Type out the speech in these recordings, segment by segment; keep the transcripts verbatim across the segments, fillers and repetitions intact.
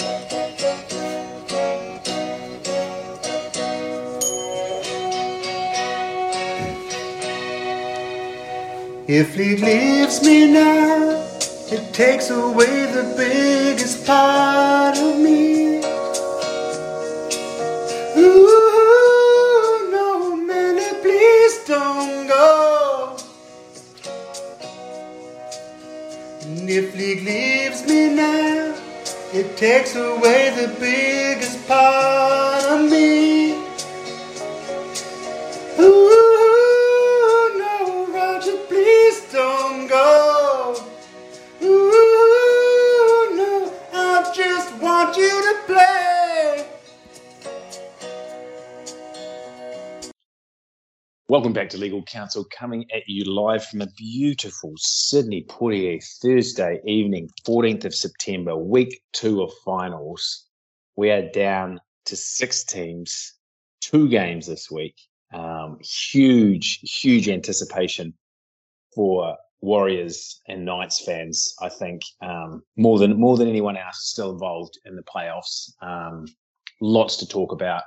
If League leaves me now, it takes away the biggest part of me. Ooh, no, Manny, please don't go. And if League leaves me now, it takes away the biggest part of me. Ooh, please don't go. Ooh, no, I just want you to play. Welcome back to Legal Counsel, coming at you live from a beautiful Sydney Poitiers Thursday evening, fourteenth of September, week two of finals. We are down to six teams, two games this week. Um, huge, huge anticipation for Warriors and Knights fans, I think, um, more than more than anyone else still involved in the playoffs. Um, lots to talk about.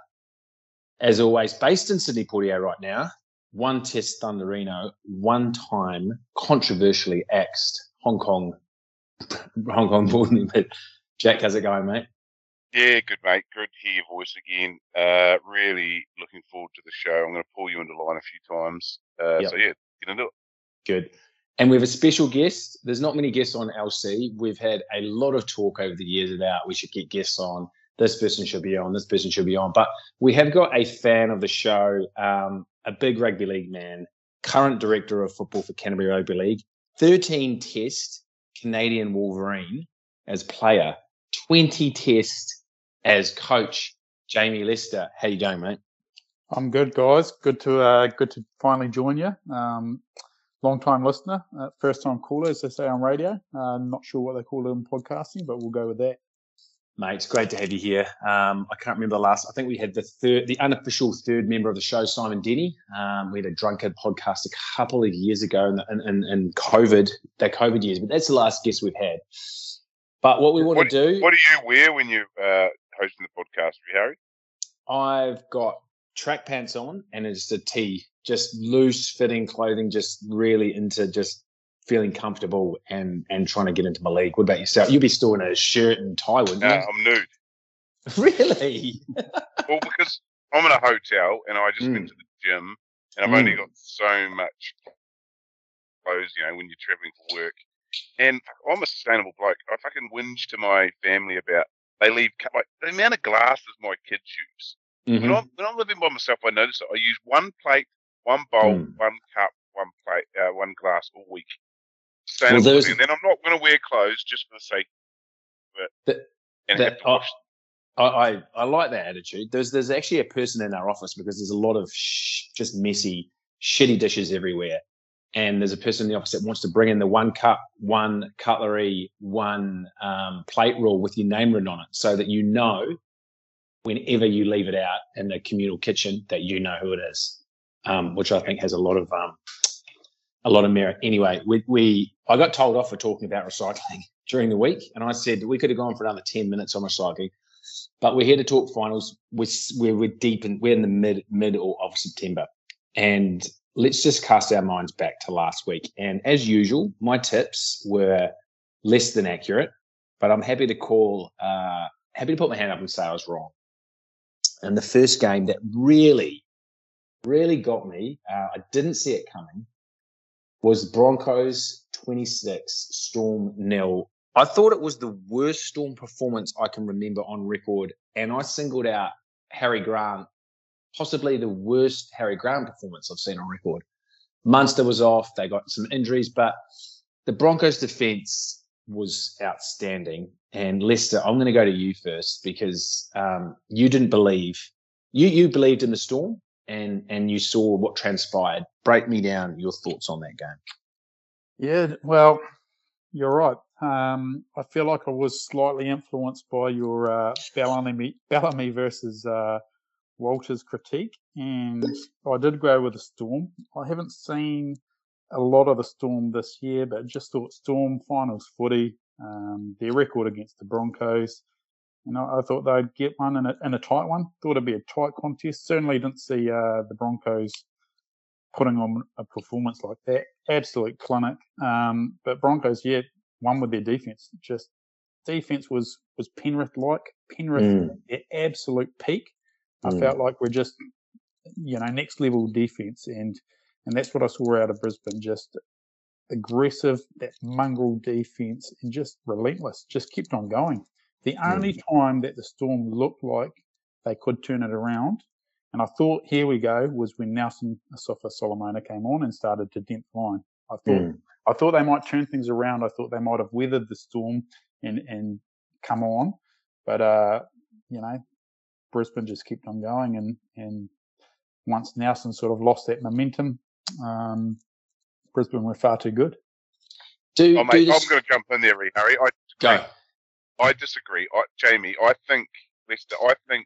As always, based in Sydney Poitiers right now, one test Thunderino, one time controversially axed Hong Kong, Hong Kong born. But Jack, how's it going, mate? Yeah, good, mate. Good to hear your voice again. Uh, really looking forward to the show. I'm going to pull you into line a few times. Uh, Yep. So, yeah, get into it. Good. And we have a special guest. There's not many guests on L C. We've had a lot of talk over the years about we should get guests on. This person should be on. This person should be on. But we have got a fan of the show, um, a big rugby league man, current director of football for Canterbury Rugby League, thirteen test Canadian Wolverine as player, twenty test as coach, Jamie Lester. How you going, mate? I'm good, guys. Good to uh, good to finally join you. Um, long-time listener, uh, first-time caller, as they say on radio. Uh, not sure what they call it in podcasting, but we'll go with that. Mate, it's great to have you here. Um, I can't remember the last. I think we had the third, the unofficial third member of the show, Simon Denny. Um, we had a drunkard podcast a couple of years ago in, in, in, in COVID, the COVID years, but that's the last guest we've had. But what we want What, to do, what do you wear when you're uh, hosting the podcast, Harry? I've got track pants on and it's a tee, just loose fitting clothing, just really into just feeling comfortable and and trying to get into my league. What about yourself? You'd be still in a shirt and tie, wouldn't you? Uh, I'm nude. Really? Well, because I'm in a hotel and I just Mm. went to the gym and I've Mm. only got so much clothes, you know, when you're traveling for work. And I'm a sustainable bloke. I fucking whinge to my family about they leave cu- like the amount of glasses my kids use. Mhm. When I'm when I'm living by myself, I notice that I use one plate, one bowl, Mm. one cup, one plate, uh, one glass all week. Well, Sustainable, there's- and then I'm not going to wear clothes just for the sake of it That- and that- have to wash. I, I, I like that attitude. There's there's actually a person in our office because there's a lot of sh- just messy, shitty dishes everywhere. And there's a person in the office that wants to bring in the one cup, one cutlery, one um, plate rule with your name written on it so that you know whenever you leave it out in the communal kitchen that you know who it is, um, which I think has a lot of um, a lot of merit. Anyway, we, we I got told off for talking about recycling during the week, and I said we could have gone for another ten minutes on recycling, but we're here to talk finals. We're we're, we're deep in we're in the mid middle of September, and let's just cast our minds back to last week. And as usual, my tips were less than accurate, but I'm happy to call uh, happy to put my hand up and say I was wrong. And the first game that really, really got me, uh, I didn't see it coming, was Broncos twenty-six, Storm nil. I thought it was the worst Storm performance I can remember on record, and I singled out Harry Grant, possibly the worst Harry Grant performance I've seen on record. Munster was off, they got some injuries, but the Broncos defence was outstanding. And Lester, I'm going to go to you first because um, you didn't believe, you you believed in the Storm and, and you saw what transpired. Break me down your thoughts on that game. Yeah, well, you're right. Um, I feel like I was slightly influenced by your uh, Bellamy, Bellamy versus uh, Walters critique, and I did go with the Storm. I haven't seen a lot of the Storm this year, but just thought Storm finals footy, um, their record against the Broncos, You know, I thought they'd get one in a, in a tight one. Thought it'd be a tight contest. Certainly didn't see uh, the Broncos putting on a performance like that. Absolute clinic. Um, but Broncos, yeah, won with their defense. Just defense was was Penrith-like. Penrith Mm. at their absolute peak. I Mm. felt like we're just, you know, next level defense, and and that's what I saw out of Brisbane. Just aggressive, that mongrel defense, and just relentless. Just kept on going. The only time that the Storm looked like they could turn it around, and I thought, here we go, was when Nelson Asofa Solomona came on and started to dent the line. I thought Mm. I thought they might turn things around. I thought they might have weathered the storm and, and come on. But, uh, you know, Brisbane just kept on going. And, and once Nelson sort of lost that momentum, um, Brisbane were far too good. Do, Oh, do mate, this... I'm going to jump in there, Harry. I Go. I disagree. I, Jamie, I think, Lester, I think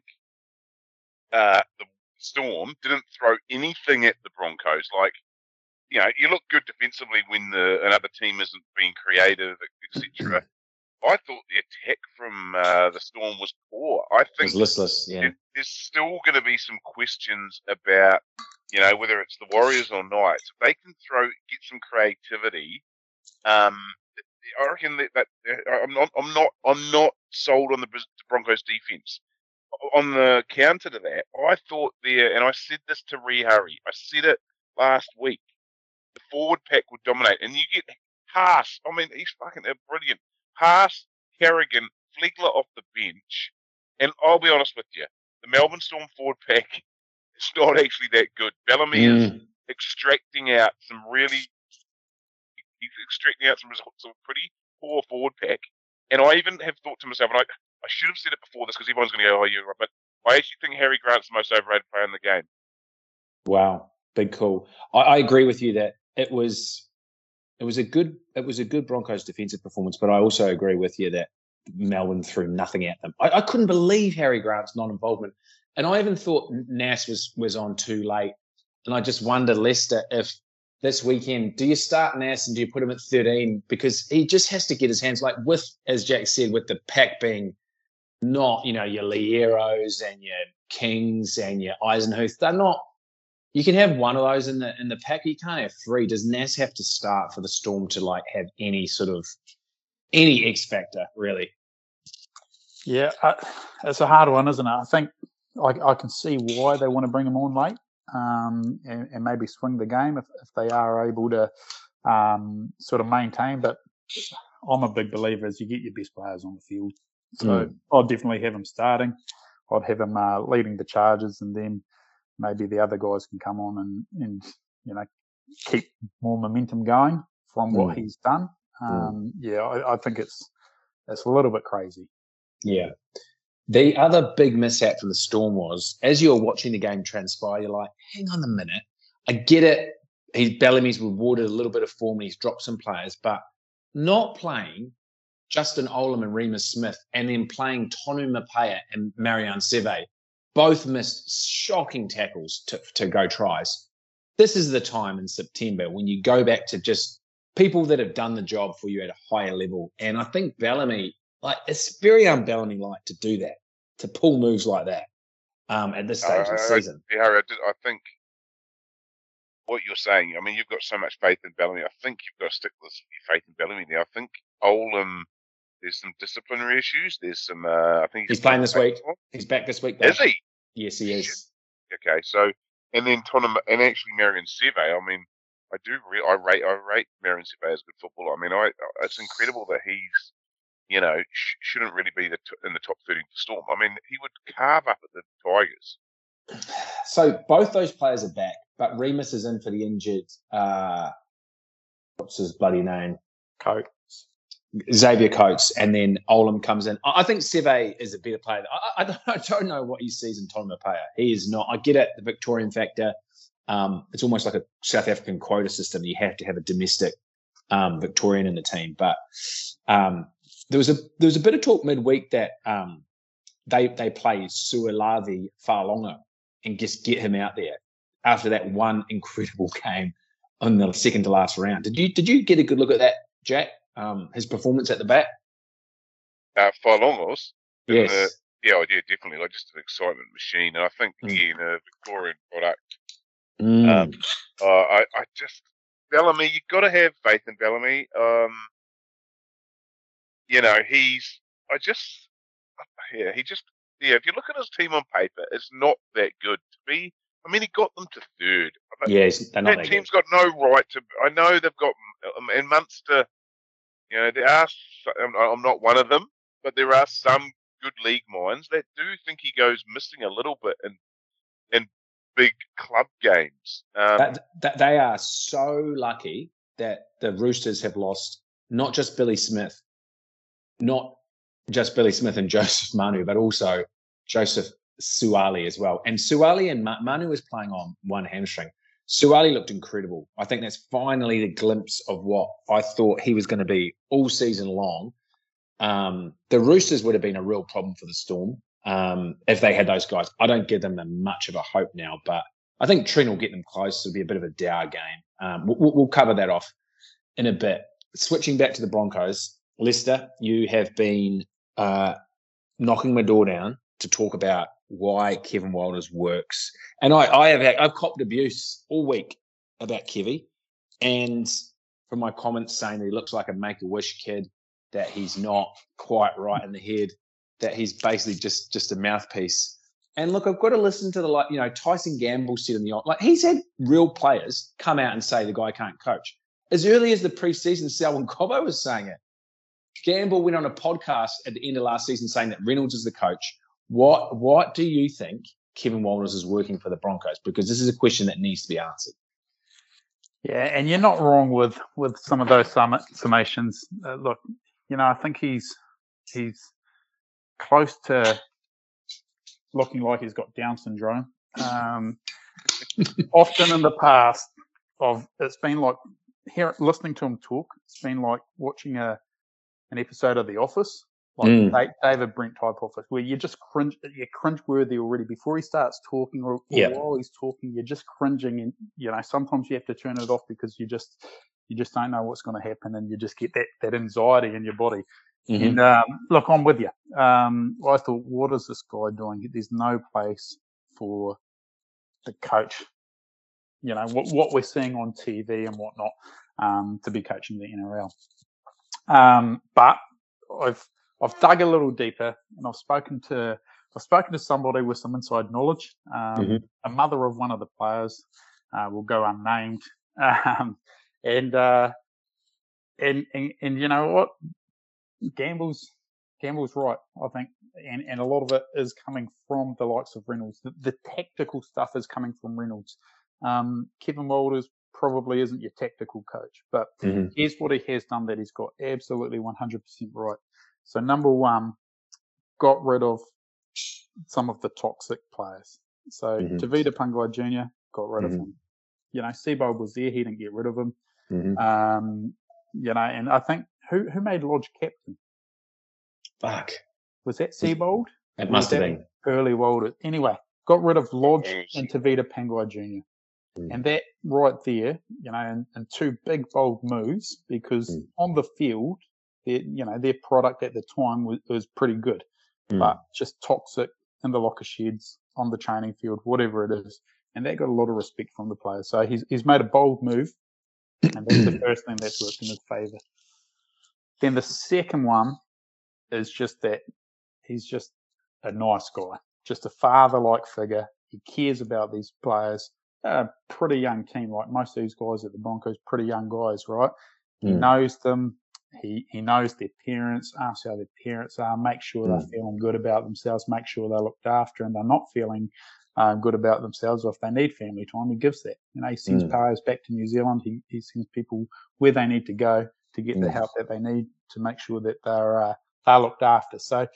uh, the Storm didn't throw anything at the Broncos. Like, you know, you look good defensively when the another team isn't being creative, et cetera. I thought the attack from uh, the Storm was poor. I It think was listless, yeah. there- there's still going to be some questions about, you know, whether it's the Warriors or Knights. If they can throw, get some creativity, um, I reckon that, that I'm not, I'm not, I'm not sold on the Broncos defense. On the counter to that, I thought there, and I said this to Ree Hurry, I said it last week, the forward pack would dominate, and you get Haas. I mean, he's fucking brilliant. Haas, Carrigan, Flegler off the bench, and I'll be honest with you, the Melbourne Storm forward pack is not actually that good. Bellamy Mm. is extracting out some really, he's extracting out some results of a pretty poor forward pack, and I even have thought to myself, and I, I should have said it before this because everyone's going to go, oh, you're right, but I actually think Harry Grant's the most overrated player in the game. Wow, big call. I, I agree with you that it was it was a good it was a good Broncos defensive performance, but I also agree with you that Melbourne threw nothing at them. I, I couldn't believe Harry Grant's non-involvement, and I even thought Nas was was on too late. And I just wonder, Lester, if this weekend do you start Nas and do you put him at thirteen, because he just has to get his hands, like with, as Jack said, with the pack being not, you know, your Lieros and your Kings and your Eisenhuth, they're not. You can have one of those in the in the pack. You can't have three. Does Nas have to start for the Storm to like have any sort of any X factor, really? Yeah, uh, it's a hard one, isn't it? I think I, I can see why they want to bring him on late, um, and, and maybe swing the game if, if they are able to um, sort of maintain. But I'm a big believer as you get your best players on the field. So Mm. I'd definitely have him starting. I'd have him uh, leading the charges, and then maybe the other guys can come on and, and you know, keep more momentum going from what Mm. he's done. Um, yeah, I, I think it's it's a little bit crazy. Yeah. The other big mishap for the Storm was, as you're watching the game transpire, you're like, hang on a minute. I get it. He's Bellamy's rewarded a little bit of form and he's dropped some players, but not playing Justin Olam and Remus Smith and then playing Tonu Mapea and Marianne Seve, both missed shocking tackles to, to go tries. This is the time in September when you go back to just people that have done the job for you at a higher level. And I think Bellamy, like, it's very un-Bellamy-like to do that, to pull moves like that um, at this stage Uh, of the I- season. Yeah, Harry, I, did, I think what you're saying, I mean, you've got so much faith in Bellamy. I think you've got to stick with your faith in Bellamy now. I think Olam, there's some disciplinary issues. There's some, uh, I think He's playing this week. Is He's back this week, though. he? Yes, he is. Okay, so, and then Tottenham, and actually Marion Seve, I mean, I do, re- I rate, I rate Marion Seve as good footballer. I mean, I, it's incredible that he's, you know, sh- shouldn't really be the t- in the top thirty for Storm. I mean, he would carve up at the Tigers. So both those players are back, but Remus is in for the injured, uh, what's his bloody name? Coat. Xavier Coates, and then Olam comes in. I I think Seve is a better player. I, I, don't, I don't know what he sees in Tonu Mapea. He is not. I get it, the Victorian factor. Um, it's almost like a South African quota system. You have to have a domestic um, Victorian in the team. But um, there was a there was a bit of talk midweek that um, they they play Sualavi Fa'alonga and just get him out there after that one incredible game on the second to last round. Did you did you get a good look at that, Jack? Um, his performance at the back? Uh, Fa'alongos, in Yes. the yeah, yeah, definitely, like just an excitement machine. And I think Mm. again, a Victorian product. Mm. Um, uh, I, I just Bellamy, you've got to have faith in Bellamy. Um, you know, he's I just yeah, he just yeah. If you look at his team on paper, it's not that good to be. I mean, he got them to third. But Yes, they're not that that good. team's got no right to. I know they've got um, and Munster. You know, there are. I'm, I'm not one of them, but there are some good league minds that do think he goes missing a little bit in in big club games. Um, That, that they are so lucky that the Roosters have lost not just Billy Smith, not just Billy Smith and Joseph Manu, but also Joseph Suali as well. And Suali and Ma- Manu was playing on one hamstring. Suali looked incredible. I think that's finally the glimpse of what I thought he was going to be all season long. Um, the Roosters would have been a real problem for the Storm um, if they had those guys. I don't give them much of a hope now, but I think Trent will get them close. It'll be a bit of a dour game. Um, we'll, we'll cover that off in a bit. Switching back to the Broncos, Lester, you have been uh, knocking my door down to talk about why Kevin Walters works, and I, I have had, I've copped abuse all week about Kevy, and from my comments saying that he looks like a Make-A-Wish kid, that he's not quite right in the head, that he's basically just just a mouthpiece. And look, I've got to listen to the, like, you know, Tyson Gamble said in the, like, he's had real players come out and say the guy can't coach. As early as the preseason, Selwyn Cobbo was saying it. Gamble went on a podcast at the end of last season saying that Reynolds is the coach. What What do you think Kevin Walters is working for the Broncos? Because this is a question that needs to be answered. Yeah, and you're not wrong with, with some of those sum, summations. Uh, look, you know, I think he's he's close to looking like he's got Down syndrome. Um, often in the past, of it's been like here listening to him talk. It's been like watching a an episode of The Office, like Mm. David Brent type Office, where you just cringe, you're cringe-worthy already before he starts talking, or, or Yeah. while he's talking, you're just cringing, and you know sometimes you have to turn it off because you just you just don't know what's going to happen, and you just get that that anxiety in your body. Mm-hmm. And um, look, I'm with you. Um, I thought, what is this guy doing? There's no place for the coach. You know what what we're seeing on T V and whatnot um, to be coaching the N R L. Um, but I've I've dug a little deeper, and I've spoken to I've spoken to somebody with some inside knowledge. Um, Mhm. A mother of one of the players uh, will go unnamed, um, and, uh, and and and you know what, Gamble's Gamble's right, I think, and and a lot of it is coming from the likes of Reynolds. The, the tactical stuff is coming from Reynolds. Um, Kevin Walters probably isn't your tactical coach, but Mhm. here's what he has done that he's got absolutely one hundred percent right. So number one, got rid of some of the toxic players. So Mhm. Tavita Pangai Junior got rid Mhm. of him. You know, Seabold was there, he didn't get rid of him. Mhm. Um, you know, and I think who who made Lodge captain? Fuck. Was that Seabold? It Or must was have that been. Early Walters. Anyway, got rid of Lodge Mm. and Tavita Pangai Junior Mm. And that right there, you know, and, and two big bold moves, because Mm. on the field, their, you know, their product at the time was, was pretty good, Mm. but just toxic in the locker sheds, on the training field, whatever it is. And that got a lot of respect from the players. So he's he's made a bold move, and that's the first thing that's worked in his favour. Then the second one is just that he's just a nice guy, just a father-like figure. He cares about these players. A pretty young team, like most of these guys at the Broncos, pretty young guys, right? He Mm. knows them. He he knows their parents, asks how their parents are, make sure Mm. they're feeling good about themselves, make sure they're looked after, and they're not feeling uh, good about themselves, or if they need family time, he gives that. You know, he sends Mm. players back to New Zealand. He he sends people where they need to go to get the Mm. help that they need to make sure that they're uh, they're looked after. So,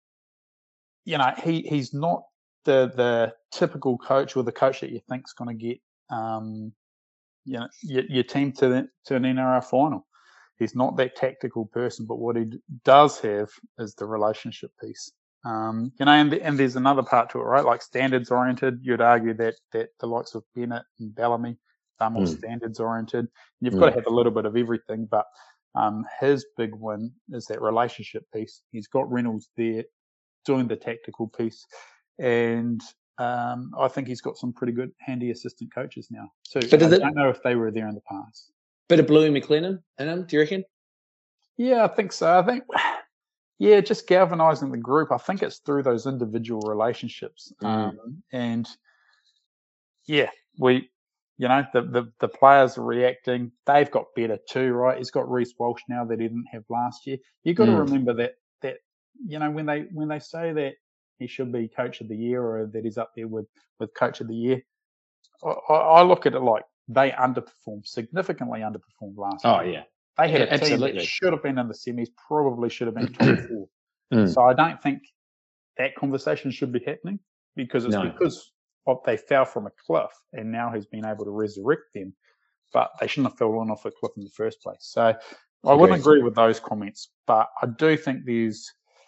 you know, he he's not the the typical coach, or the coach that you think's going to get um, you know your, your team to the, to an N R L final. He's not that tactical person, but what he d- does have is the relationship piece. Um, you know, and and there's another part to it, right? Like standards oriented. You'd argue that that the likes of Bennett and Bellamy are more Mm. standards oriented. You've Mm. got to have a little bit of everything, but um, his big win is that relationship piece. He's got Reynolds there doing the tactical piece. And um, I think he's got some pretty good handy assistant coaches now too. But I the, don't know if they were there in the past. Bit of Bluey McLennan in him, do you reckon? Yeah, I think so. I think, yeah, just galvanizing the group. I think it's through those individual relationships. Mm. Um, and yeah, we, you know, the, the, the players are reacting. They've got better too, right? He's got Reece Walsh now that he didn't have last year. You've got Mm. to remember that, that, you know, when they, when they say that he should be coach of the year or that he's up there with, with coach of the year, I, I look at it like they underperformed, significantly underperformed last Oh, year. yeah. They had Yeah, a team absolutely. that should have been in the semis, probably should have been top four. Mm. So I don't think that conversation should be happening because it's No. because of they fell from a cliff and now he's been able to resurrect them. But they shouldn't have fallen off a cliff in the first place. So I wouldn't Agreed. agree with those comments. But I do think there's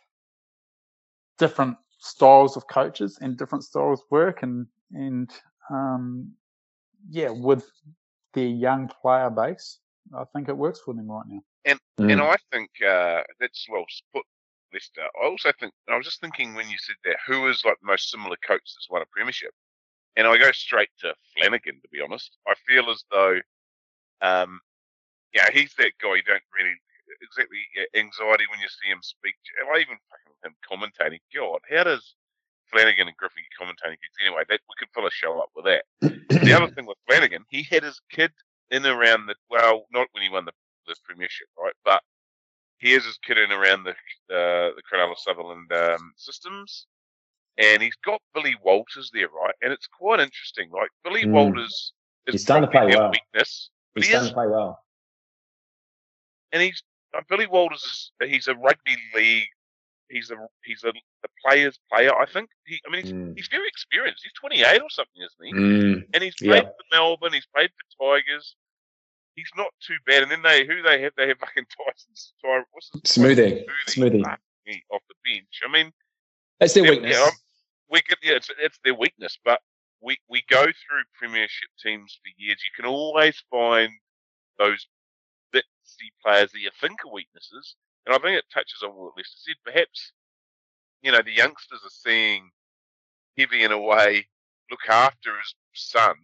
different styles of coaches and different styles of work. And, and um, yeah, with their young player base, I think it works for them right now. And Mm. and I think uh, that's well put, Lester. I also think I was just thinking when you said that, who is like the most similar coach that's won a premiership? And I go straight to Flanagan, to be honest. I feel as though, um, yeah, he's that guy you don't really exactly get anxiety when you see him speak. And I even fucking him commentating. God, how does Flanagan and Griffin get commentating gigs anyway? That we could fill a show up with that. The other thing with Flanagan, he had his kid in around the well, not when he won the, the premiership, right? But he has his kid in around the uh, the Cronulla Sutherland um, systems, and he's got Billy Walters there, right? And it's quite interesting. Like Billy Mm. Walters is He's starting to probably play their well. weakness, but He's he starting is, to play well. and he's uh, Billy Walters is he's a rugby league. He's a he's a, a player's player. I think. He, I mean, he's, Mm. he's very experienced. He's twenty-eight or something, isn't he? Mm. And he's played Yeah. for Melbourne. He's played for Tigers. He's not too bad. And then they who they have they have fucking Tyson's Ty, what's his Smoothie. Smoothie Smoothie. Fuck me, off the bench. I mean, That's their yeah, weakness. yeah, I'm- we could yeah, it's, it's their weakness. But we we go through premiership teams for years. You can always find those bitsy players that you think are weaknesses. And I think it touches on what Lester said. Perhaps you know the youngsters are seeing Heavy in a way look after his son.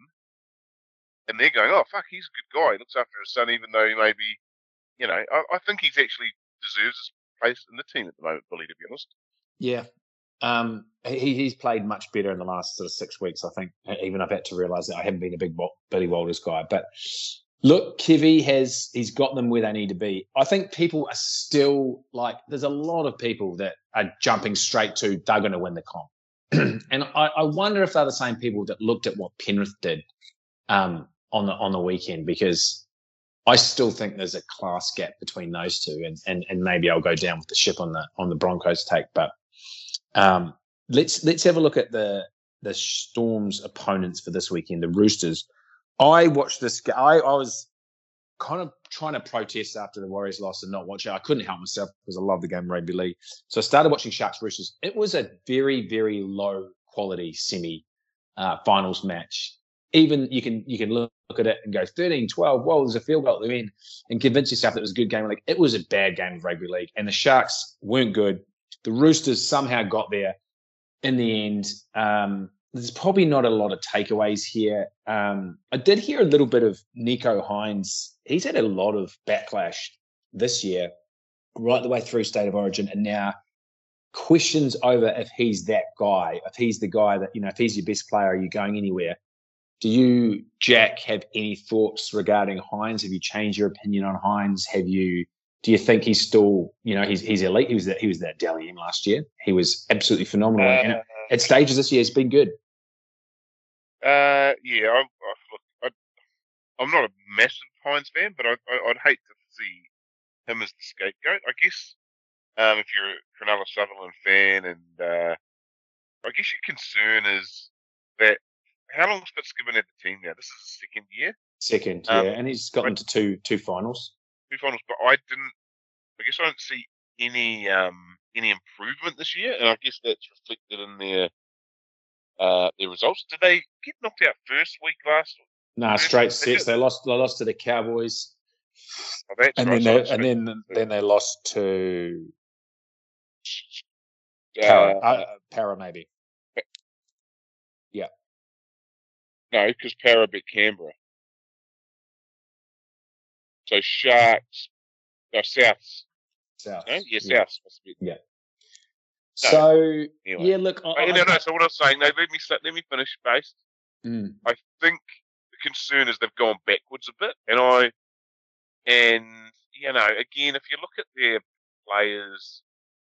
And they're going, oh, fuck, he's a good guy. He looks after his son, even though he may be, you know, I, I think he's actually deserves his place in the team at the moment, Billy, to be honest. Yeah. Um, he, he's played much better in the last sort of six weeks, I think. Even I've had to realise that I haven't been a big Billy Walters guy. But look, Kevy has, he's got them where they need to be. I think people are still like, there's a lot of people that are jumping straight to, they're going to win the comp. And I, I wonder if they're the same people that looked at what Penrith did um, on the on the weekend, because I still think there's a class gap between those two, and, and, and maybe I'll go down with the ship on the on the Broncos take. But um, let's let's have a look at the the Storm's opponents for this weekend, the Roosters. I watched this. I, I was kind of trying to protest after the Warriors lost and not watch it. I couldn't help myself because I love the game of rugby league. So I started watching Sharks Roosters. It was a very, very low quality semi uh, finals match. Even you can you can look, look at it and go thirteen twelve, whoa, there's a field goal at the end, and convince yourself that it was a good game. Like, it was a bad game of rugby league, and the Sharks weren't good. The Roosters somehow got there in the end. Um, there's probably not a lot of takeaways here. Um, I did hear a little bit of Nico Hines. He's had a lot of backlash this year, right the way through State of Origin, and now questions over if he's that guy, if he's the guy that, you know, if he's your best player, are you going anywhere? Do you, Jack, have any thoughts regarding Hines? Have you changed your opinion on Hines? Have you, do you think he's still, you know, he's he's elite? He was that he was that Dally M last year. He was absolutely phenomenal. Uh, and at, at stages this year, it's been good. Uh, yeah, I, I, look, I, I'm not a massive Hines fan, but I, I, I'd hate to see him as the scapegoat. I guess um, if you're a Cronulla Sutherland fan, and uh, I guess your concern is that how long's Fitzgibbon at the team now? This is his second year. Second, Um, yeah, and he's got them to two two finals. Two finals, but I didn't. I guess I don't see any um any improvement this year, and I guess that's reflected in their uh their results. Did they get knocked out first week last? Nah, first straight week? They sets. did. They lost. They lost to the Cowboys, Oh, that's and right, then sorry, they, and then then they lost to Para, Uh, uh, para maybe. no, because Para beat Canberra. So Sharks, no, Souths. South. No? Yeah, Yeah. Souths. Must be. Yeah. No. So Anyway. yeah, look, I, But, I, no, no. So what I was saying, no, let me let me finish. Based, Mm. I think the concern is they've gone backwards a bit, and I, and you know, again, if you look at their players,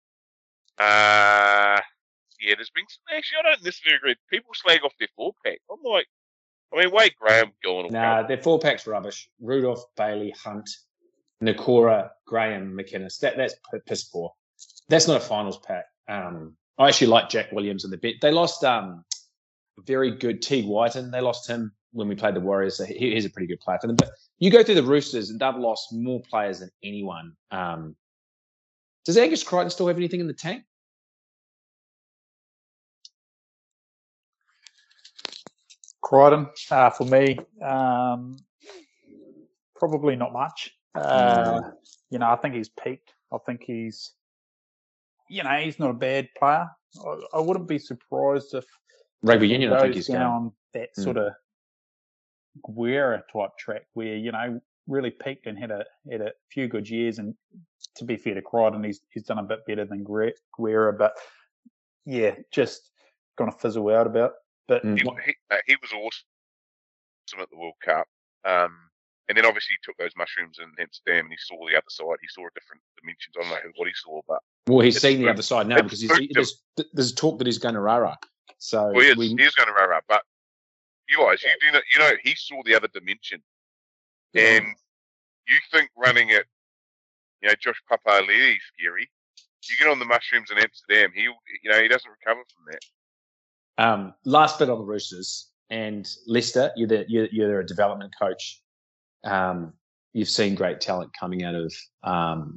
uh, yeah, there's been some, actually, I don't necessarily agree. People slag off their four pack. I'm like, I mean, Wade Graham going. Nah, their four pack's rubbish. Rudolph, Bailey, Hunt, Nakora, Graham, McInnes. That that's piss poor. That's not a finals pack. Um, I actually like Jack Williams in the bet. They lost um, very good Teague Whiten. They lost him when we played the Warriors. So he, he's a pretty good player for them. But you go through the Roosters and they've lost more players than anyone. Um, does Angus Crichton still have anything in the tank? Crichton, uh, for me, um, probably not much. Uh, Mm. You know, I think he's peaked. I think he's, you know, he's not a bad player. I, I wouldn't be surprised if Rugby he Union, I think goes he's going. down that Mm. sort of Guerra type track where, you know, really peaked and had a had a few good years. And to be fair to Crichton, he's he's done a bit better than Gre- Guerra, but yeah, just going to fizzle out about. But Mm. He, he, uh, he was awesome at the World Cup. Um, and then obviously he took those mushrooms in Amsterdam and he saw the other side. He saw different dimensions. I don't know what he saw, but Well, he's It's seen the good. other side now It's because he's, good he, to- there's, there's talk that he's going to Rara. So well, he is, we, he is going to run up. But you guys, you do know, you know, he saw the other dimension. And you think running it, you know, Josh Papali'i is scary. You get on the mushrooms in Amsterdam, he, you know, he doesn't recover from that. Um, last bit on the Roosters and Leicester, you're, the, you're, you're a development coach. Um, you've seen great talent coming out of um,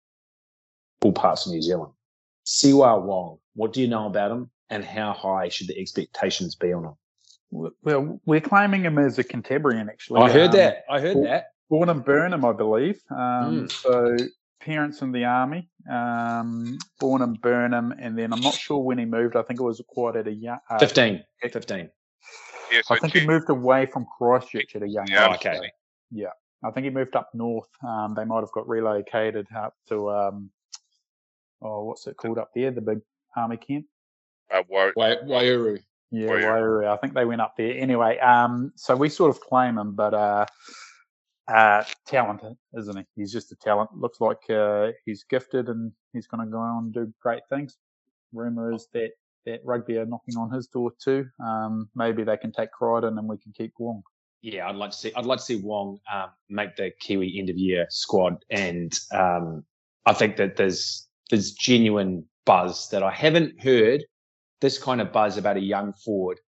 all parts of New Zealand. Siwa Wong, what do you know about him and how high should the expectations be on him? well, we're claiming him as a Cantabrian, actually. I heard Um, that. I heard well- that. Born in Burnham, I believe. Um, Mm. So parents in the army, um, born in Burnham, and then I'm not sure when he moved. I think it was quite at a young. Uh, fifteen. fifteen. Yeah, so I think he Chen- moved away from Christchurch at a young Yeah, Oh, age. okay. I think he moved up north. Um, they might have got relocated up to um, oh, what's it called up there? The big army camp. uh, Wa- Wai- Wairuru. Yeah, Wairau. Wairau. I think they went up there. Anyway, um, so we sort of claim him, but uh, uh, talented, isn't he? He's just a talent. Looks like uh, he's gifted and he's going to go on and do great things. Rumour is that, that rugby are knocking on his door too. Um, maybe they can take Crichton and we can keep Wong. Yeah, I'd like to see. I'd like to see Wong um, make the Kiwi end of year squad, and um, I think that there's there's genuine buzz that I haven't heard this kind of buzz about a young forward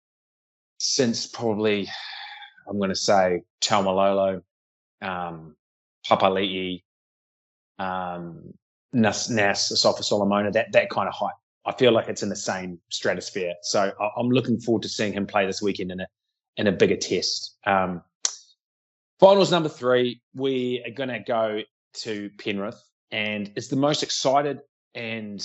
since probably I'm going to say Taumalolo, um, Papali'i, um, Nas Nas Asafa Solomona. That that kind of hype. I feel like it's in the same stratosphere. So I, I'm looking forward to seeing him play this weekend in a in a bigger test. Um, finals number three, we are going to go to Penrith, and it's the most excited, and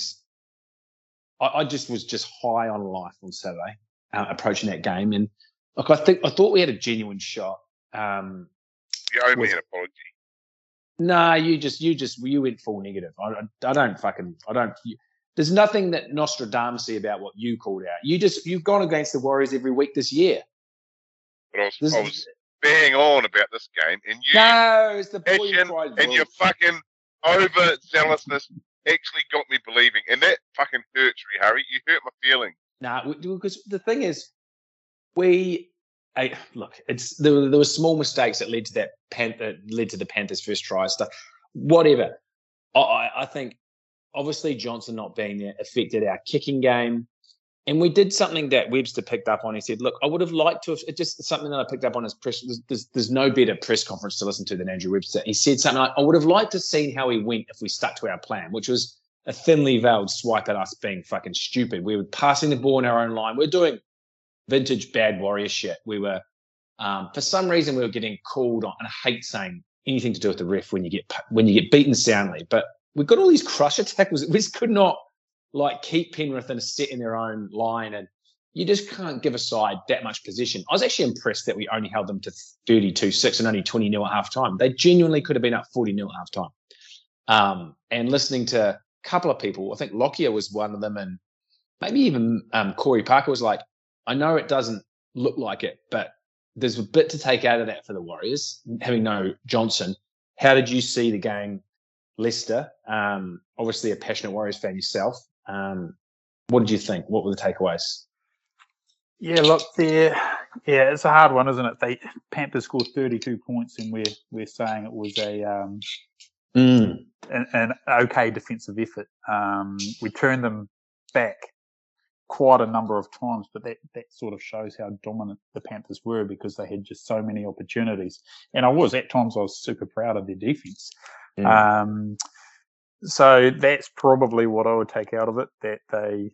I, I just was just high on life on Saturday, uh, approaching that game, and look, I think I thought we had a genuine shot. Um, you owe me was- an apology. Nah, you just you just you went full negative. I, I, I don't fucking I don't. You, there's nothing that Nostradamus-y about what you called out. You just you've gone against the Warriors every week this year. But I was, This I is- was bang on about this game, and you No, it's the boy who passion cried and your wolf. fucking overzealousness actually got me believing, and that fucking hurts me, Harry. You hurt my feelings. Nah, because the thing is, we I, look. It's there. Were, there were small mistakes that led to that Panther led to the Panthers' first try stuff. Whatever. I- I, I think obviously Johnson not being there affected our kicking game, and we did something that Webster picked up on. He said, "Look, I would have liked to have." It's just something that I picked up on his press. There's, there's, there's no better press conference to listen to than Andrew Webster. He said something like, "I would have liked to seen how he went if we stuck to our plan," which was a thinly veiled swipe at us being fucking stupid. We were passing the ball in our own line. We're doing vintage bad Warrior shit. We were, um, for some reason, we were getting called on. And I hate saying anything to do with the ref when you get when you get beaten soundly, but we've got all these crusher tackles. We just could not like keep Penrith in a set in their own line, and you just can't give a side that much position. I was actually impressed that we only held them to thirty-two six and only twenty nil at half time. They genuinely could have been up forty nil at half time. Um, and listening to a couple of people, I think Lockyer was one of them, and maybe even um, Corey Parker was like, I know it doesn't look like it, but there's a bit to take out of that for the Warriors, having no Johnson. How did you see the game, Leicester? Um, obviously a passionate Warriors fan yourself. Um, what did you think? What were the takeaways? Yeah, look, there. Yeah, it's a hard one, isn't it? They Panthers scored thirty-two points, and we're we're saying it was a um, mm. an, an okay defensive effort. Um, we turned them back quite a number of times, but that, that sort of shows how dominant the Panthers were because they had just so many opportunities. And I was, at times, I was super proud of their defense. Mm. Um, so that's probably what I would take out of it, that they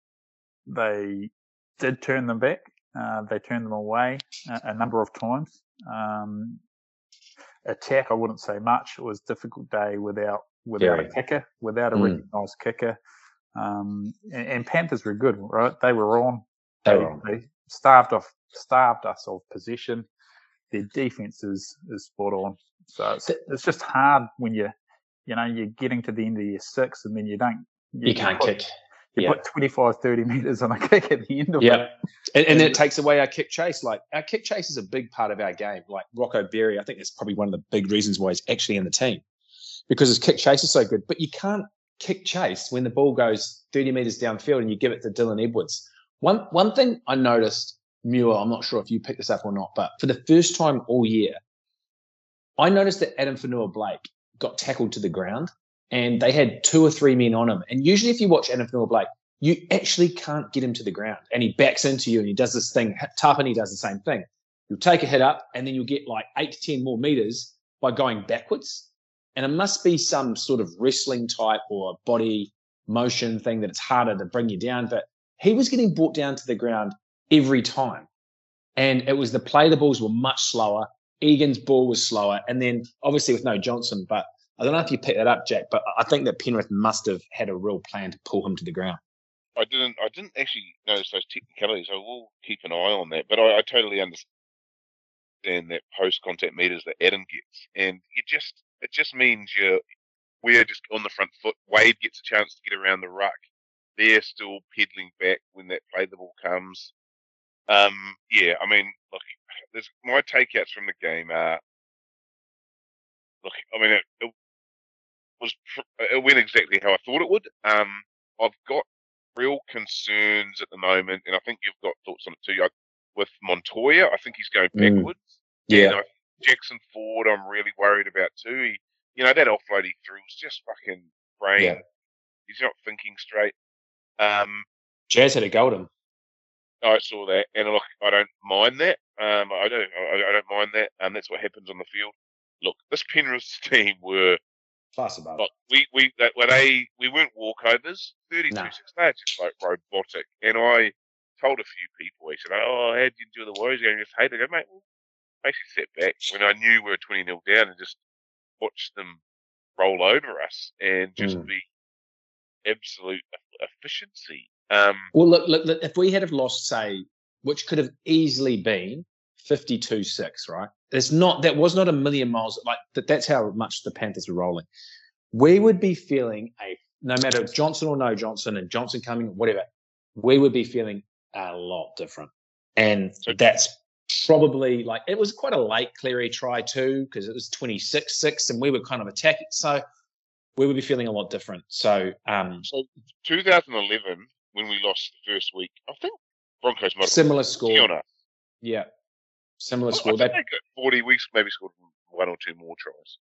they did turn them back. Uh, they turned them away a, a number of times. Um, attack, I wouldn't say much. It was a difficult day without without yeah. a kicker, without a mm. recognised kicker. Um, and, and Panthers were good, right? They were on. They, they, were on. they starved off, starved us of possession. Their defense is, is spot on. So it's, it's just hard when you, you know, you're getting to the end of your six and then you don't. You, you can't put, kick. You yeah. put twenty-five, thirty metres on a kick at the end of yeah. it. And, and then it takes away our kick chase. Like, our kick chase is a big part of our game. Like, Rocco Berry, I think that's probably one of the big reasons why he's actually in the team, because his kick chase is so good. But you can't kick chase when the ball goes thirty metres downfield and you give it to Dylan Edwards. One one thing I noticed, Muir, I'm not sure if you picked this up or not, but for the first time all year, I noticed that Adam Fanua-Blake got tackled to the ground and they had two or three men on him. And usually if you watch Adam Fanua-Blake, you actually can't get him to the ground. And he backs into you and he does this thing. Tapani does the same thing. You'll take a hit up and then you'll get like eight to ten more metres by going backwards. And it must be some sort of wrestling type or body motion thing that it's harder to bring you down. But he was getting brought down to the ground every time. And it was the play, the balls were much slower. Egan's ball was slower. And then obviously with no Johnson, but I don't know if you picked that up, Jack, but I think that Penrith must have had a real plan to pull him to the ground. I didn't I didn't actually notice those technicalities. I will keep an eye on that. But I, I totally understand that post-contact meters that Adam gets. And you just it just means you're we're just on the front foot. Wade gets a chance to get around the ruck. They're still peddling back when that play the ball comes. Um, yeah, I mean, look, there's, my takeouts from the game are, look, I mean, it, it was it went exactly how I thought it would. Um, I've got real concerns at the moment, and I think you've got thoughts on it too. I, with Montoya, I think he's going backwards. Mm. Yeah. And I, Jackson Ford, I'm really worried about too. He, you know, that offload he threw was just fucking brain. Yeah. He's not thinking straight. Um, Jazz had a go at him. I saw that, and look, I don't mind that. Um, I don't, I, I don't mind that. Um, that's what happens on the field. Look, this Penrith team were class above. Look, we we that were they we weren't walkovers. Thirty-two six. They're just like robotic. And I told a few people, he said, "Oh, how did you do the Warriors game? You just hated it, mate." Well, basically sat back when I knew we were twenty nil down and just watched them roll over us and just mm. be absolute efficiency. Um, well, look, look, look, if we had have lost, say, which could have easily been fifty-two six, right? It's not, that was not a million miles, like that. That's how much the Panthers were rolling. We would be feeling a, no matter Johnson or no Johnson and Johnson coming, whatever, we would be feeling a lot different. And so, that's probably like, it was quite a late Cleary try too, because it was twenty-six six and we were kind of attacking. So we would be feeling a lot different. So, um, so twenty eleven, when we lost the first week, I think Broncos might have similar score. Yeah, similar well, score. I think they got forty weeks, maybe scored one or two more tries.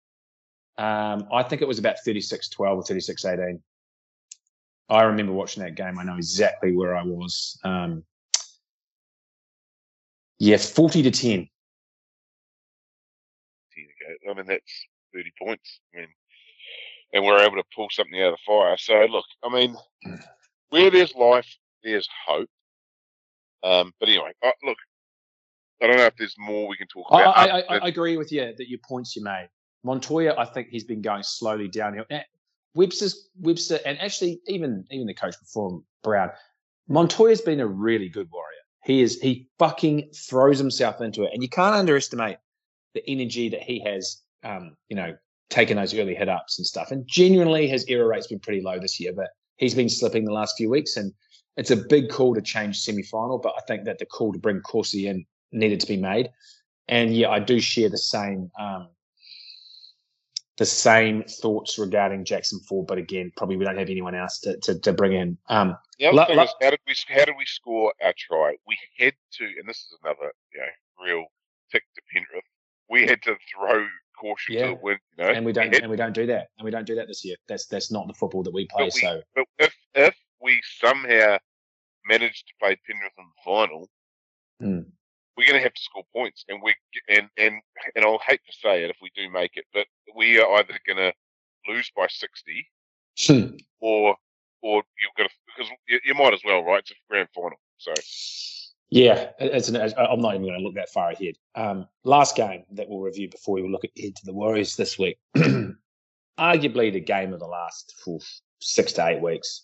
Um, I think it was about thirty-six twelve or thirty-six eighteen. I remember watching that game. I know exactly where I was. Um, yeah, forty to ten. I mean, that's thirty points. I mean, and we're able to pull something out of the fire. So, look, I mean, where there's life, there's hope. Um, but anyway, uh, look, I don't know if there's more we can talk about. I, I, I, I agree with you that your points you made. Montoya, I think he's been going slowly downhill. Webster's Webster, and actually even even the coach before him, Brown, Montoya's been a really good Warrior. He is he fucking throws himself into it, and you can't underestimate the energy that he has. Um, you know, taking those early hit ups and stuff. And genuinely, his error rate's been pretty low this year, but he's been slipping the last few weeks, and it's a big call to change semi-final. But I think that the call to bring Corsi in needed to be made. And yeah, I do share the same um, the same thoughts regarding Jackson Ford, but again, probably we don't have anyone else to to, to bring in. Um, the other lo- thing lo- is, how did we how did we score our try? We had to, and this is another you know real tick to Penrith. We had to throw caution Yeah. to the wind, you know, and we don't we had, and we don't do that, and we don't do that this year. That's that's not the football that we play. but, we, so but if if we somehow managed to play Penrith in the final, mm. we're going to have to score points, and we and and and I'll hate to say it if we do make it, but we are either going to lose by sixty, or or you're going to because you, you might as well, right? It's a grand final, so. Yeah, it's an, I'm not even going to look that far ahead. Um, last game that we'll review before we look ahead to the Warriors this week. Arguably the game of the last oof, six to eight weeks.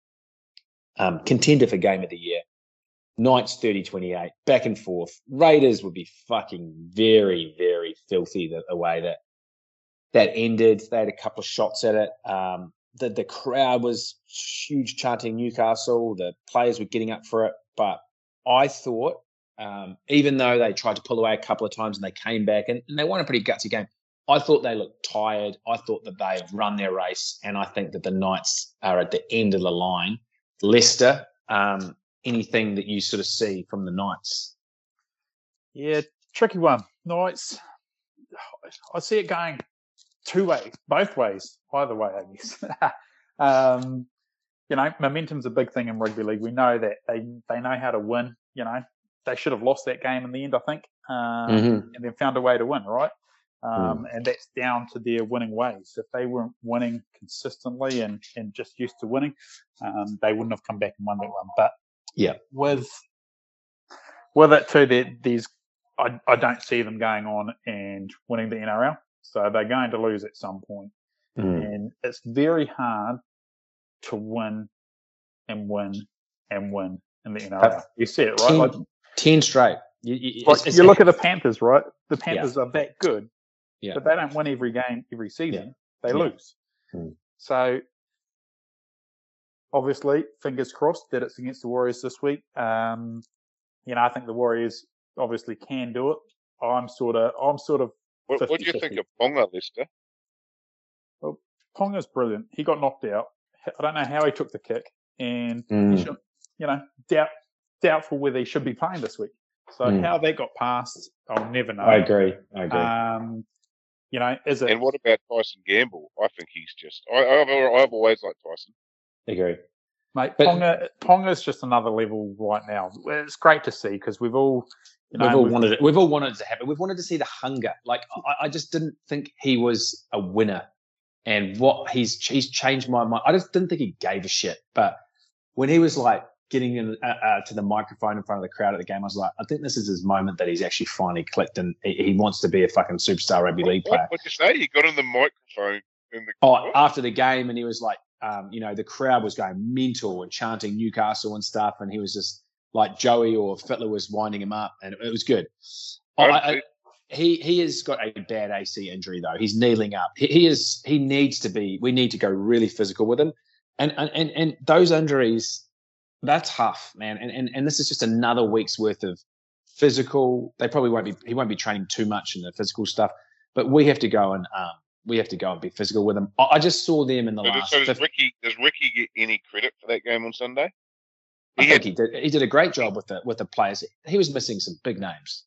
Um, contender for game of the year. Knights thirty twenty-eight, back and forth. Raiders would be fucking very, very filthy the, the way that that ended. They had a couple of shots at it. Um, the, the crowd was huge chanting Newcastle. The players were getting up for it, but I thought, um, even though they tried to pull away a couple of times and they came back and, and they won a pretty gutsy game, I thought they looked tired. I thought that they have run their race, and I think that the Knights are at the end of the line. Leicester, um, anything that you sort of see from the Knights? Yeah, tricky one. Knights, I see it going two ways, both ways, either way, I guess. um, You know, momentum's a big thing in rugby league. We know that they, they know how to win. You know, they should have lost that game in the end, I think, um, Mm-hmm. and then found a way to win, right? Um, Mm. And that's down to their winning ways. If they weren't winning consistently and, and just used to winning, um, they wouldn't have come back and won that one. But Yeah. with with it too, there, there's I, I don't see them going on and winning the N R L. So they're going to lose at some point. Mm. And it's very hard to win and win and win in the N R L. You see it, right? Ten, Like, ten straight. You, you, like it's, it's, you look at the Panthers, right? The Panthers are that good, Yeah. but they don't win every game, every season. They Yeah. lose. Hmm. So, obviously, fingers crossed that it's against the Warriors this week. Um, you know, I think the Warriors obviously can do it. I'm sort of, I'm sort of. What, what do you think of Ponga, Leicester? Well, Ponga's brilliant. He got knocked out. I don't know how he took the kick, and Mm. he should, you know, doubt, doubtful whether he should be playing this week. So Mm. how they got past, I'll never know. I agree. I agree. Um, you know, is it? And what about Tyson Gamble? I think he's just. I, I've, I've always liked Tyson. I agree. Mate, But- Ponga, Ponga's just another level right now. It's great to see because we've all, you know, we've all we've- wanted it. We've all wanted it to happen. We've wanted to see the hunger. Like I, I just didn't think he was a winner, and what he's he's changed my mind. I just didn't think he gave a shit. But when he was like getting in uh, uh, to the microphone in front of the crowd at the game, I was like, I think this is his moment that he's actually finally clicked, and he, he wants to be a fucking superstar rugby league What, player. what'd you say? He got in the microphone in the. Oh, what? after the game, and he was like, um, you know, the crowd was going mental and chanting Newcastle and stuff, and he was just like Joey or Fittler was winding him up, and it was good. I, I, he he has got a bad A C injury though. He's kneeling up. He, he is he needs to be. We need to go really physical with him, and and and, and those injuries, that's tough, man. And, and and this is just another week's worth of physical. They probably won't be. He won't be training too much in the physical stuff, but we have to go and um we have to go and be physical with him. I, I just saw them in the So, does- last. so does fifty Ricky? Does Ricky get any credit for that game on Sunday? I He think had, he did. He did a great job with the with the players. He was missing some big names.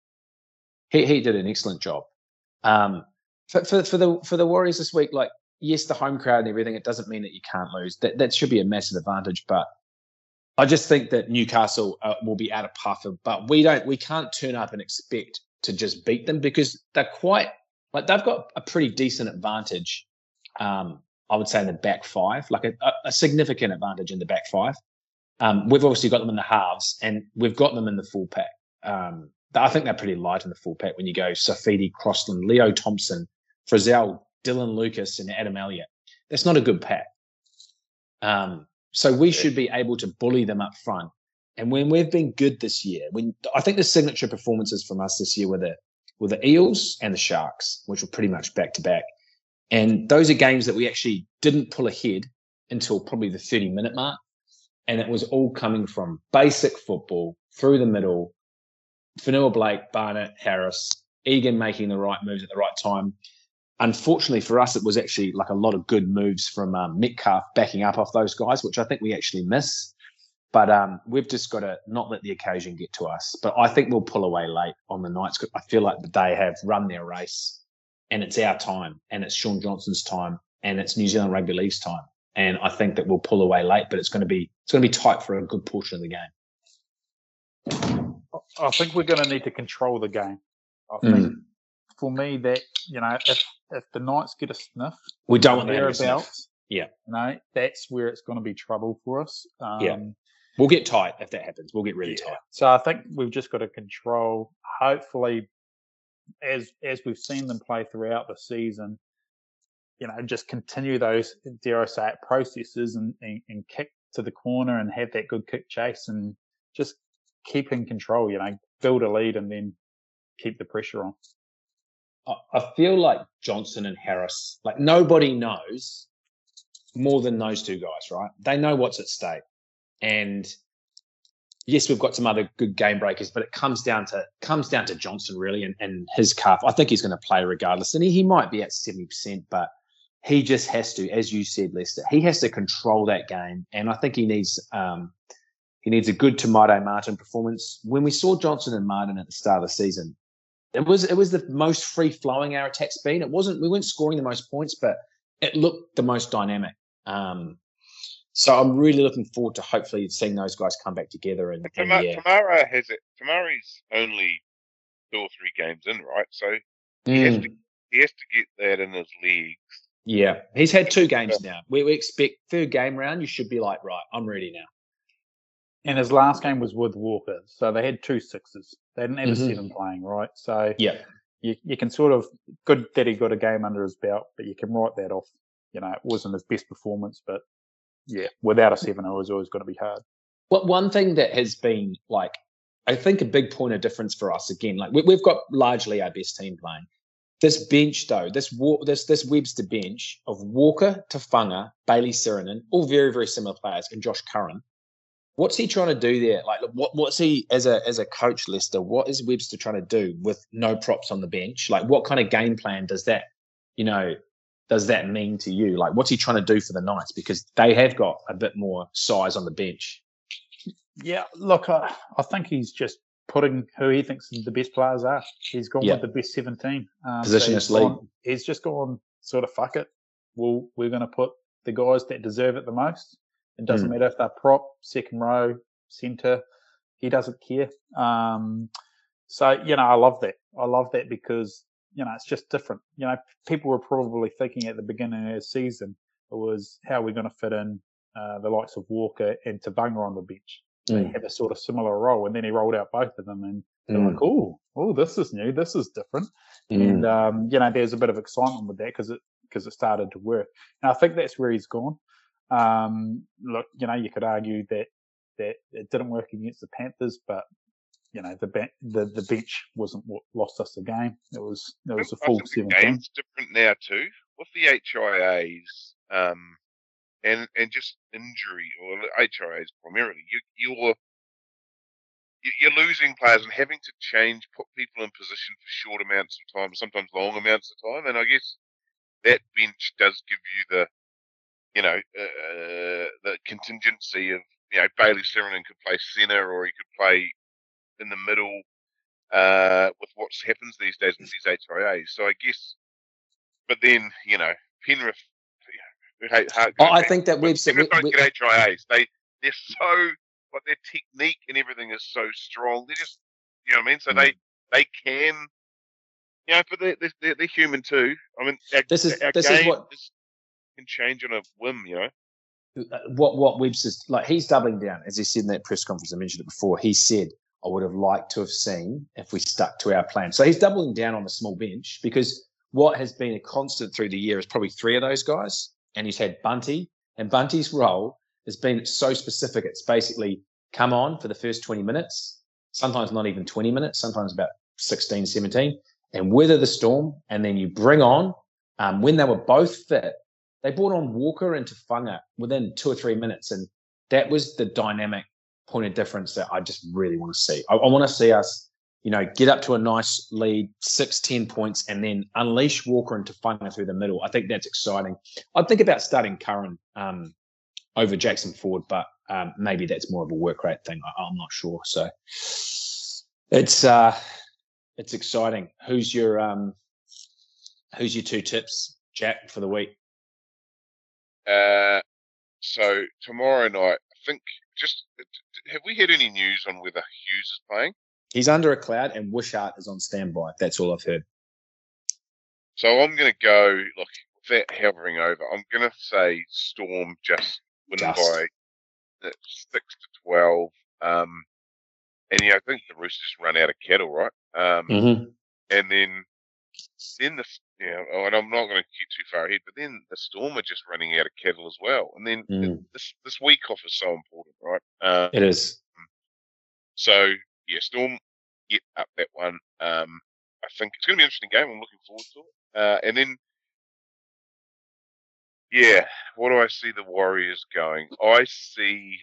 He he did an excellent job. Um, for, for for the for the Warriors this week, like yes, the home crowd and everything, it doesn't mean that you can't lose. That that should be a massive advantage. But I just think that Newcastle uh, will be out of puffer. But we don't. We can't turn up and expect to just beat them because they're quite like they've got a pretty decent advantage. Um, I would say in the back five, like a, a significant advantage in the back five. Um, we've obviously got them in the halves, and we've got them in the full pack. Um, I think they're pretty light in the full pack when you go Safidi, Crossland, Leo Thompson, Frizzell, Dylan Lucas, and Adam Elliott. That's not a good pack. Um, so we should be able to bully them up front. And when we've been good this year, when I think the signature performances from us this year were the were the Eels and the Sharks, which were pretty much back to back. And those are games that we actually didn't pull ahead until probably the thirty minute mark. And it was all coming from basic football through the middle. Fanua Blake, Barnett, Harris, Egan making the right moves at the right time. Unfortunately for us, it was actually like a lot of good moves from um, Metcalf backing up off those guys, which I think we actually miss. But um, we've just got to not let the occasion get to us. But I think we'll pull away late on the Knights. I feel like they have run their race, and it's our time, and it's Sean Johnson's time, and it's New Zealand Rugby League's time. And I think that we'll pull away late, but it's going to be it's going to be tight for a good portion of the game. I think we're going to need to control the game. I think mm. for me that, you know, if if the Knights get a sniff, we don't want thereabouts. Yeah, you know, that's where it's going to be trouble for us. Um, yeah, we'll get tight if that happens. We'll get really yeah. tight. So I think we've just got to control. Hopefully, as as we've seen them play throughout the season, you know, just continue those, dare I say it, processes and, and, and kick to the corner and have that good kick chase and just keep in control, you know, build a lead and then keep the pressure on. I feel like Johnson and Harris, like nobody knows more than those two guys, right? They know what's at stake. And yes, we've got some other good game breakers, but it comes down to comes down to Johnson really and, and his calf. I think he's going to play regardless. And he, he might be at seventy percent, but he just has to, as you said, Lester, he has to control that game. And I think he needs um, he needs a good Te Maire Martin performance. When we saw Johnson and Martin at the start of the season, it was it was the most free flowing our attack's been. It wasn't we weren't scoring the most points, but it looked the most dynamic. Um, so I'm really looking forward to hopefully seeing those guys come back together. And, and Te yeah. Maire has it. Te Maire's only two or three games in, right? So he Mm. has to he has to get that in his legs. Yeah, he's had two games now. We, we expect third game round, you should be like, right, I'm ready now. And his last game was with Walker, so they had two sixes. They didn't have Mhm. a seven playing, right? So Yeah, you you can sort of, good that he got a game under his belt, but you can write that off. You know, it wasn't his best performance, but yeah, without a seven, it was always going to be hard. But one thing that has been like, I think a big point of difference for us again, like we, we've got largely our best team playing. This bench though, this Wa- this this Webster bench of Walker, Tafanga, Bailey Sirinen, all very very similar players, and Josh Curran. What's he trying to do there? Like, what what's he as a as a coach, Lester? What is Webster trying to do with no props on the bench? Like, what kind of game plan does that, you know, does that mean to you? Like, what's he trying to do for the Knights because they have got a bit more size on the bench? Yeah, look, I, I think he's just putting who he thinks the best players are. He's gone Yeah. with the best seventeen. Um, Position he's us league. gone- He's just gone sort of fuck it. Well, we're going to put the guys that deserve it the most. It doesn't Mm. matter if they're prop, second row, centre. He doesn't care. Um, so, you know, I love that. I love that because, you know, it's just different. You know, people were probably thinking at the beginning of the season, it was how we're going to fit in uh, the likes of Walker and Tabunga on the bench. They Mm. have a sort of similar role, and then he rolled out both of them, and they're Mm. like, "Oh, oh, this is new, this is different." Mm. And um, you know, there's a bit of excitement with that because it because it started to work. And I think that's where he's gone. Um, look, you know, you could argue that that it didn't work against the Panthers, but you know, the ba- the the bench wasn't what lost us the game. It was it was a I full think the seventeen. game's different now too with the H I As um, and and just injury or H I As primarily. You you're you- you're losing players and having to change, put people in position for short amounts of time, sometimes long amounts of time. And I guess that bench does give you the, you know, uh, the contingency of, you know, Bailey Sirinen could play centre or he could play in the middle uh, with what happens these days with these H I As. So I guess, but then, you know, Penrith, you know, hate- hard- Oh, I think that but we've said Penrith don't we- get H I As. They, they're so, like their technique and everything is so strong. They're just, you know what I mean? So Mm. they, they can, you know, but they're, they're, they're human too. I mean, our, This is- our this is game what- is- can change on a whim, you know? what what Webster's like, he's doubling down, as he said in that press conference. I mentioned it before. He said, "I would have liked to have seen if we stuck to our plan." So he's doubling down on the small bench because what has been a constant through the year is probably three of those guys. and he's had Bunty, and Bunty's role has been so specific. It's basically come on for the first twenty minutes, sometimes not even twenty minutes, sometimes about sixteen, seventeen, and weather the storm, and then you bring on, um, when they were both fit, they brought on Walker into Whanga within two or three minutes, and that was the dynamic point of difference that I just really want to see. I, I want to see us, you know, get up to a nice lead, six, ten points, and then unleash Walker into Whanga through the middle. I think that's exciting. I'd think about starting Curran um, over Jackson Ford, but um, maybe that's more of a work rate thing. I, I'm not sure. So it's uh, it's exciting. Who's your um, who's your two tips, Jack, for the week? Uh, so tomorrow night, I think. Just have we had any news on whether Hughes is playing? He's under a cloud, and Wishart is on standby. That's all I've heard. So I'm going to go, look, with that hovering over, I'm going to say Storm just win Just. by uh, six to twelve. Um, and yeah, I think the Roosters run out of kettle, right? Um, Mm-hmm. And then, then the, you know, oh, and I'm not going to get too far ahead, but then the Storm are just running out of kettle as well. And then Mm. this this week off is so important, right? Uh, It is. So, yeah, Storm get up that one. Um, I think it's going to be an interesting game. I'm looking forward to it. Uh, and then, yeah, what do I see the Warriors going? I see,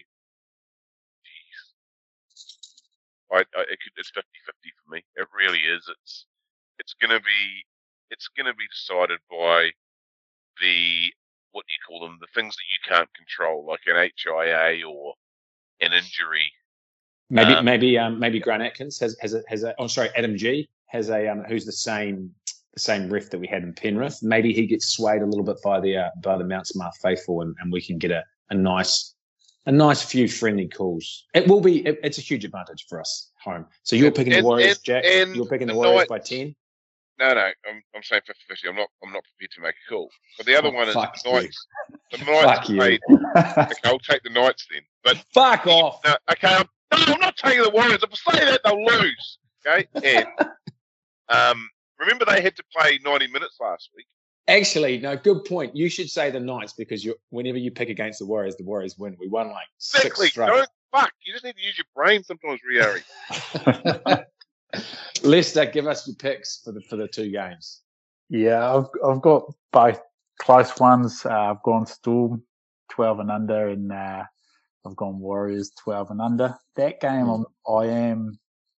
I, I it could, it's fifty-fifty for me. It really is. It's it's going to be it's going to be decided by the, what do you call them, the things that you can't control, like an H I A or an injury. Maybe Um, maybe um, maybe Grant Atkins has has a, has a oh sorry Adam G has a um, who's the same the same ref that we had in Penrith. Maybe he gets swayed a little bit by the uh, by the Mount Smart faithful, and, and we can get a, a nice a nice few friendly calls. It will be it, it's a huge advantage for us home. So you're picking And- the Warriors, and- Jack. and You're picking the the Warriors night- by ten. No, no, I'm I'm saying fifty-fifty. I'm not I'm not prepared to make a call. But the other Oh, one is fuck the you. Knights. The Fuck Knights you. played. Okay, I'll take the Knights then. But Fuck off. no, okay, I'm, no, I'm not taking the Warriors. If I say that, they'll lose. Okay, and um, remember they had to play ninety minutes last week. Actually, no, good point. You should say the Knights because you whenever you pick against the Warriors, the Warriors win. We won like six Exactly. straight. Don't fuck. You just need to use your brain sometimes, Riari. Lester, give us your picks for the for the two games. Yeah, I've I've got both close ones. Uh, I've gone Storm twelve and under, and uh, I've gone Warriors twelve and under. That game, Mm. I'm, I am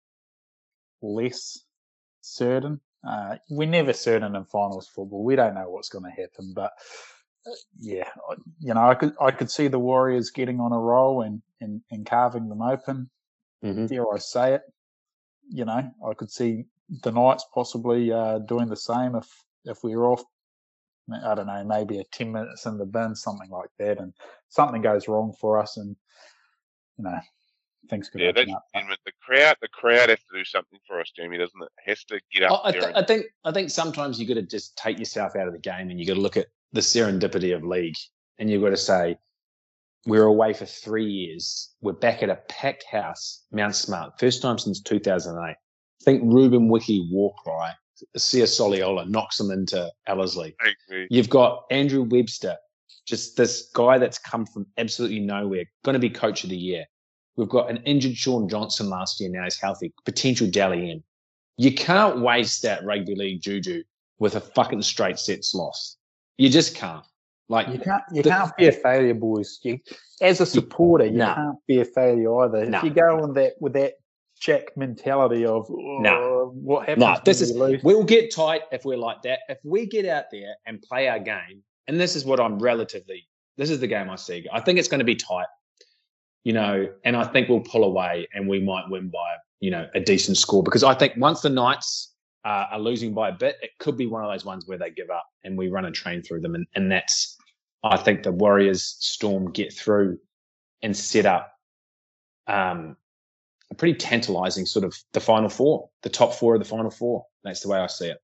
less certain. Uh, we're never certain in finals football. We don't know what's going to happen, but uh, yeah, I- you know, I could I could see the Warriors getting on a roll and and, and carving them open. Mm-hmm. Dare I say it? You know, I could see the Knights possibly uh, doing the same if if we were off. I don't know, maybe a ten minutes in the bin, something like that, and something goes wrong for us, and you know, things could Yeah, open that's up. genuine. The crowd. The crowd has to do something for us, Jamie, doesn't it? Has to get up I, there. th- and, I think I think sometimes you got to just take yourself out of the game and you got to look at the serendipity of league, and you've got to say we're away for three years. We're back at a packed house, Mount Smart, first time since two thousand eight. I think Ruben Wiki war cry, Sia Soliola knocks them into Ellerslie. I agree. You've got Andrew Webster, just this guy that's come from absolutely nowhere, going to be coach of the year. We've got an injured Sean Johnson last year. Now he's healthy. Potential Dally M. You can't waste that rugby league juju with a fucking straight sets loss. You just can't. Like You can't you the- can't be a failure, boys. You, as a supporter, you No. can't be a failure either. No. If you go on that with that Jack mentality of oh, No. what happens no, when this we is lose? we'll get tight if we're like that. If we get out there and play our game, and this is what I'm relatively. This is the game I see. I think it's going to be tight. You know, and I think we'll pull away and we might win by, you know, a decent score because I think once the Knights uh, are losing by a bit, it could be one of those ones where they give up and we run a train through them. And, and that's, I think the Warriors Storm get through and set up um, a pretty tantalizing sort of the final four, the top four of the final four. That's the way I see it.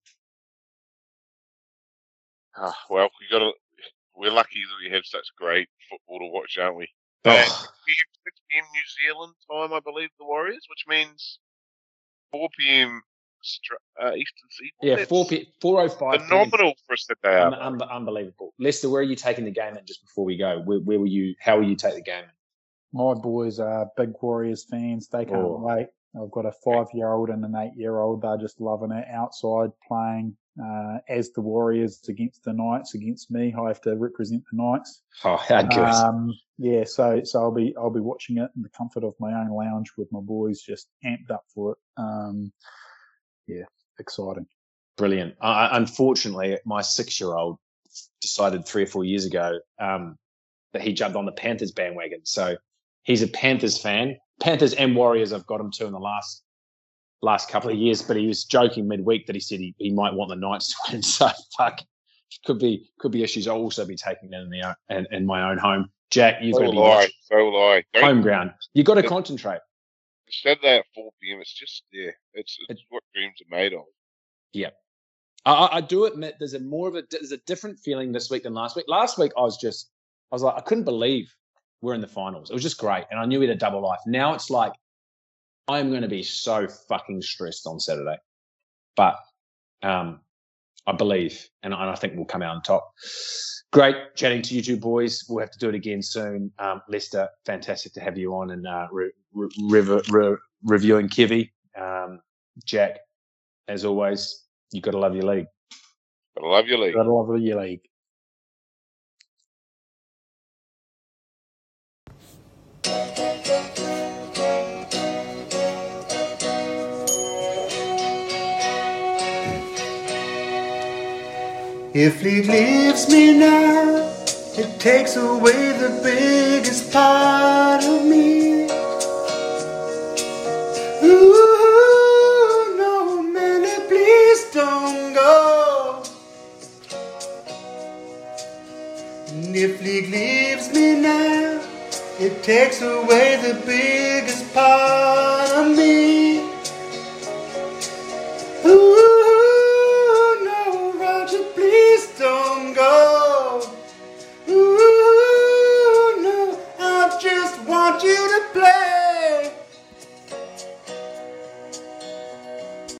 Ah, well, we got. To, we're lucky that we have such great football to watch, aren't we? Oh. And we have six p.m. New Zealand time, I believe, the Warriors, which means four p.m. Austra- uh, Eastern Seaboard. Yeah, That's four p four oh five. phenomenal for a Sunday Un- afternoon. un- unbelievable. Lester, where are you taking the game in? Just before we go, where, where will you? How will you take the game in? My boys are big Warriors fans. They can't Oh. wait. I've got a five-year-old and an eight-year-old. They're just loving it outside playing uh, as the Warriors against the Knights against me. I have to represent the Knights. Oh, how good! Um, yeah, so so I'll be I'll be watching it in the comfort of my own lounge with my boys, just amped up for it. Um, yeah, exciting. Brilliant. Uh, unfortunately, my six-year-old decided three or four years ago um, that he jumped on the Panthers bandwagon. So he's a Panthers fan. Panthers and Warriors, I've got him to in the last last couple of years. But he was joking midweek that he said he, he might want the Knights to win. So fuck, could be could be issues. I'll also be taking it in the in, in my own home. Jack, you've So got to be will I. watching So will I. Don't- home ground. You've got to It- concentrate. Saturday at four p.m. It's just yeah. It's it's It- what dreams are made of. Yeah. I, I- I do admit there's a more of a there's a different feeling this week than last week. Last week I was just I was like I couldn't believe we're in the finals. It was just great, and I knew we had a double life. Now it's like I'm going to be so fucking stressed on Saturday, but um, I believe, and I, and I think we'll come out on top. Great chatting to you two boys. We'll have to do it again soon. Um, Lester, fantastic to have you on and uh, re- re- re- re- reviewing Kevy. Um, Jack, as always, you've got to love your league. But I love your league. Gotta love the league. If league leaves me now, it takes away the biggest part of me. Ooh, no, man, please don't go. And if league leaves me now, it takes away the biggest part of me. Ooh, no, Roger, please don't go. Ooh, no, I just want you to play.